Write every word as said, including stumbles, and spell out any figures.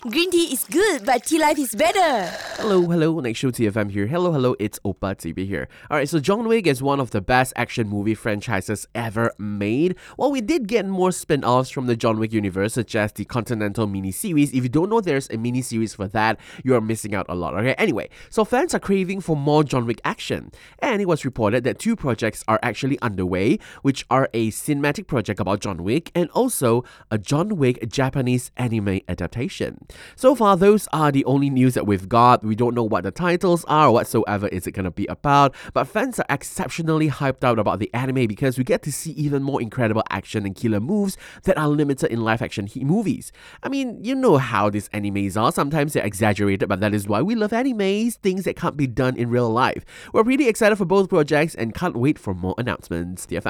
Green tea is good, but tea life is better. Hello, hello, Next Show T F M here. Hello, hello, it's Oppa T V here. Alright, so John Wick is one of the best action movie franchises ever made. While we did get more spin-offs from the John Wick universe, such as the Continental mini-series, if you don't know there's a mini-series for that, you are missing out a lot, okay? Anyway, so fans are craving for more John Wick action. And it was reported that two projects are actually underway, which are a cinematic project about John Wick and also a John Wick Japanese anime adaptation. So far, those are the only news that we've got. We don't know what the titles are or whatsoever is it going to be about, but fans are exceptionally hyped out about the anime because we get to see even more incredible action and killer moves that are limited in live-action he- movies. I mean, you know how these animes are. Sometimes they're exaggerated, but that is why we love animes, things that can't be done in real life. We're pretty excited for both projects and can't wait for more announcements. T F M